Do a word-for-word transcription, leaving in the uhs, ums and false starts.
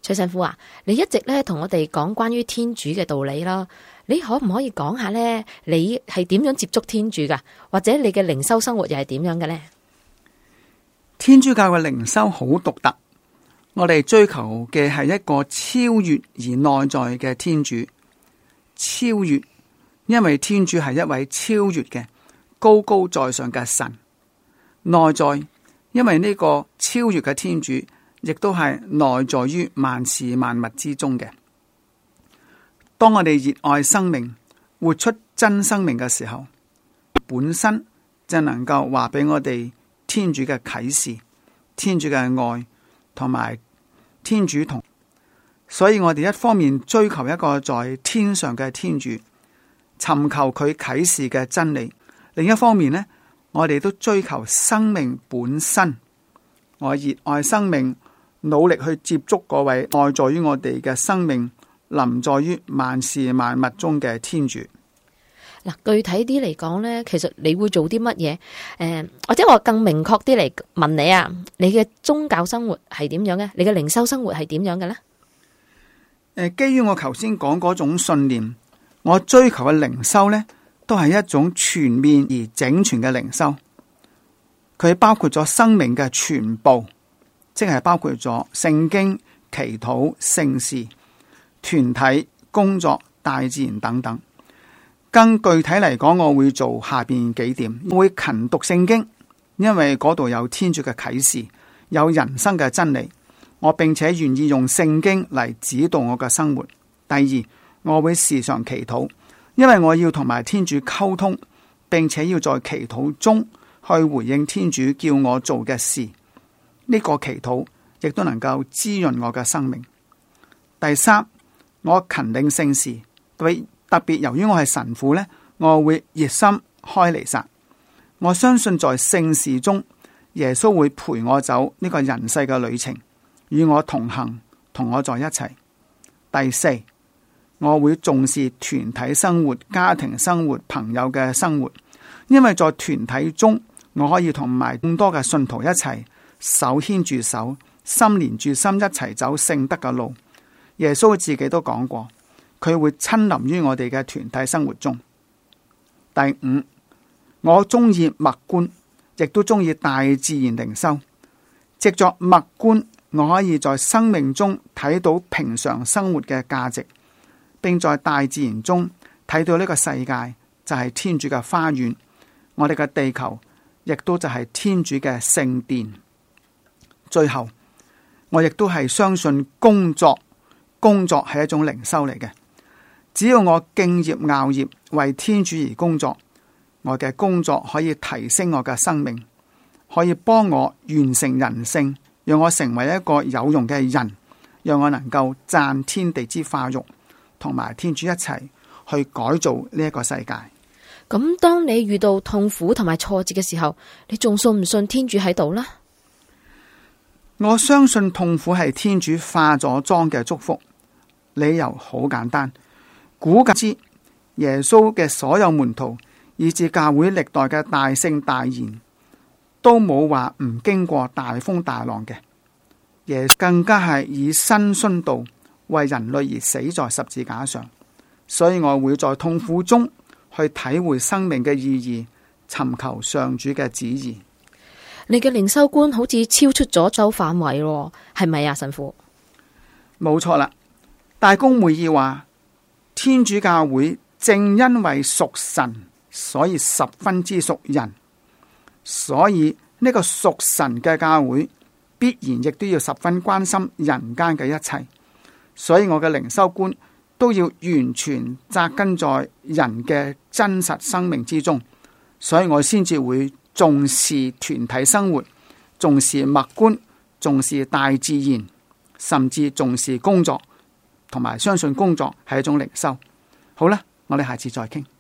崔神父啊，你一直咧同我哋講關於天主嘅道理啦，你可唔可以講下咧？你係點樣接觸天主噶？或者你嘅靈修生活又係點樣嘅咧？ 天主教嘅靈修好獨特，我哋追求嘅係一個超越而內在嘅天主。超越，因為天主係一位超越嘅高高在上嘅神。內在，因為呢個超越嘅天主亦都係內在於萬事萬物之中嘅。當我哋熱愛生命，活出真生命嘅時候，本身就能夠話俾我哋天主嘅啟示、天主嘅愛同埋天主同。所以我哋一方面追求一個在天上嘅天主，尋求佢啟示嘅真理；另一方面呢，我哋都追求生命本身。我熱愛生命，努力去接觸嗰位愛在於我哋嘅生命，臨在於萬事萬物中嘅天主。 嗱，具體啲嚟講呢，其實你會做啲乜嘢？誒、呃，或者我更明確啲嚟問你啊，你嘅宗教生活係點樣嘅？你嘅靈修生活係點樣嘅呢？ 誒，基於我頭先講嗰種信念，我追求嘅靈修呢，都係一種全面而整全嘅靈修。佢包括咗生命嘅全部，即係包括咗聖經、祈禱、聖事、團體、工作、大自然等等。更具體嚟講，我會做下邊幾點：我會勤讀聖經，因為嗰度有天主嘅啟示，有人生嘅真理。我並且願意用聖經嚟指導我嘅生活。第二，我會時常祈禱，因為我要同埋天主溝通，並且要在祈禱中去回應天主叫我做嘅事。呢個祈禱亦都能夠滋潤我嘅生命。第三，我勤領聖事，特別特別由於我係神父呢，我會熱心開彌撒。我相信在聖事中，耶穌會陪我走呢個人世嘅旅程，與我同行，同我在一齊。第四，我會重視團體生活、家庭生活、朋友嘅生活，因為在團體中，我可以同埋更多嘅信徒一齊手牽住手、心連住心，一齊走聖德嘅路。耶穌自己都講過，佢會親臨於我哋嘅團體生活中。第五，我中意默觀，亦都中意大自然靈修。藉着默觀，我可以在生命中睇到平常生活嘅價值，並在大自然中睇到呢個世界就係天主嘅花園，我哋嘅地球亦都就係天主嘅聖殿。最後，我亦都係相信工作，工作係一種靈修嚟嘅。只要我敬業樂業，為天主而工作，我嘅工作可以提升我嘅生命，可以幫我完成人性，讓我成為一個有用嘅人，讓我能夠讚天地之化育，同埋天主一齊去改造呢一個世界。 咁當你遇到痛苦同埋挫折嘅時候，你仲信唔信天主喺度呢？ 我相信痛苦係天主化咗妝嘅祝福。理由好簡單，古格之耶穌嘅所有門徒，以至教會歷代嘅大聖大賢，都冇話唔經過大風大浪嘅。耶穌更加係以身殉道，為人類而死在十字架上。所以我會在痛苦中去體會生命嘅意義，尋求上主嘅旨意。 你嘅靈修觀好似超出咗周範圍咯，係咪啊，神父？ 冇錯啦。大公會議話，天主教會正因為屬神，所以十分之屬人。所以呢個屬神嘅教會，必然亦都要十分關心人間嘅一切。所以我嘅靈修觀都要完全扎根在人嘅真實生命之中。所以我先至會重視團體生活，重視默觀，重視大自然，甚至重視工作，同埋相信工作係一種靈修。好啦，我哋下次再傾。